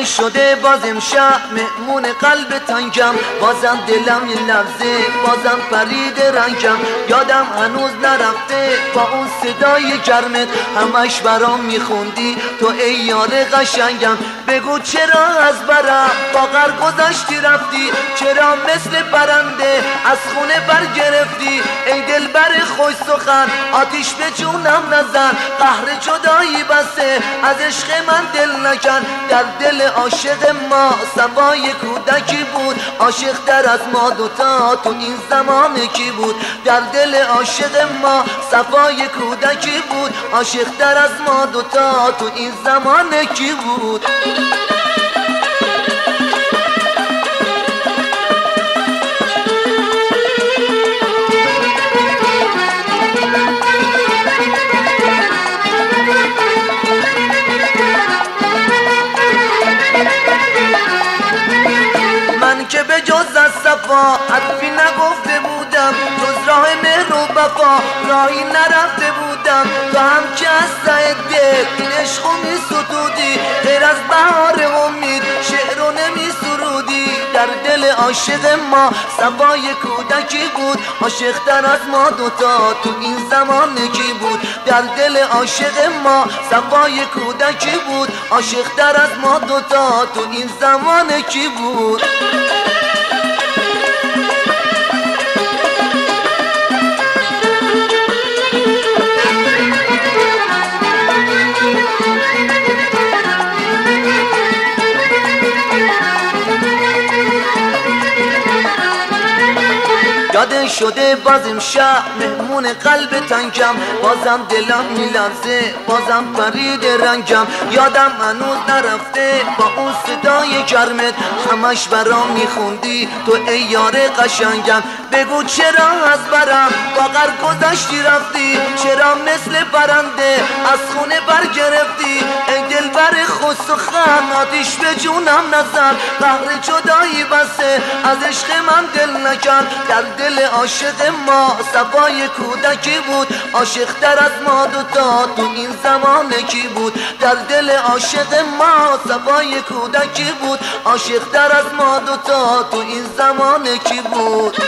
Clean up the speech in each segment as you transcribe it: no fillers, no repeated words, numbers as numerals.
شده باز امشب مهمون قلب تنگم، بازم دلم یه لحظه بازم پرید رنگم. یادم هنوز نرفته با اون صدای گرمت، همش برام میخوندی تو ای یار قشنگم. بگو چرا از برم باقر گذاشتی رفتی، چرا مثل پرنده از خونه برگرفتی. ای دل بر خوش سخن آتیش به جونم نزن، قهر جدایی بسه از عشق من دل نکن. در دل عاشق ما صفای کودکی بود، عاشق در از ما دوتا تو این زمان کی بود. در دل عاشق ما صفای کودکی بود، عاشق در از ما دوتا تو این زمان کی بود. که به جز از صفا حرفی نگفته بودم، جز راه مهر و وفا راهی نرفته بودم. تو هم که از ته دل این عشقو می ستودی، غیر از بهار امید شعر رو نمی سرودی. در دل عاشق ما صفای کودکی بود، عاشق تر از ما دوتا تو این زمان کی بود. در دل عاشق ما صفای کودکی بود، عاشق تر از ما دوتا تو این زمان کی بود. یاد شده باز امشب مهمون قلب تنگم، بازم دلم میلرزه بازم پرید رنگم. یادم هنوز نرفته با اون صدای گرمت، همش برام میخوندی تو ای یار قشنگم. بگو چرا از برم باقر گذاشتی رفتی، چرا مثل پرنده از خونه برگرفتی. ای دل بر خوش سخن آتیش به جونم نزن، قهر جدایی بسه از عشق من دل نکن. در دل عاشق ما صفای کودکی بود، عاشق تر از ما دوتا تو این زمان کی بود. در دل عاشق ما صفای کودکی بود، عاشق تر از ما دوتا تو این زمان کی بود.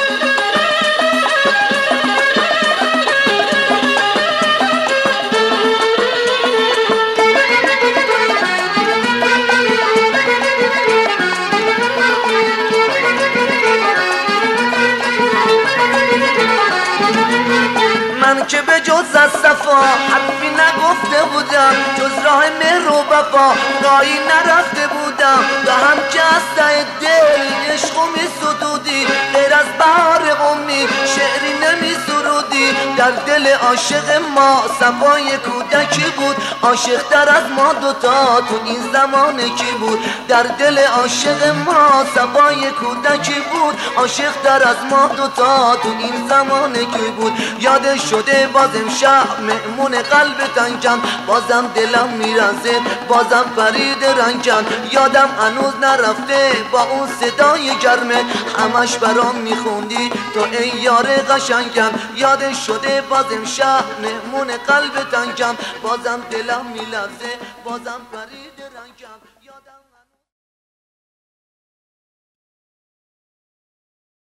من که به جز از صفا حرفی نگفته بودم، جز راه مهر و وفا راهی نرفته بودم. تو هم که از ته دل عشقو می ستودی، غیر از بهار امید شعری نمی سرودی. در دل عاشق ما صفای کودکی بود، عاشق تر از ما دوتا تو این زمان کی بود. در دل عاشق ما صفای کودکی بود، عاشق تر از ما دوتا تو این زمان کی بود. یادش شده باز امشب مهمون قلب تنگم، بازم دلم میرزه بازم پرید رنگم. یادم هنوز نرفته با اون صدای گرمت، همش برام میخوندی تو ای یار قشنگم. یادش شده باز امشب مهمون قلب تنگم، بازم دلم میلرزه بازم پرید رنگم.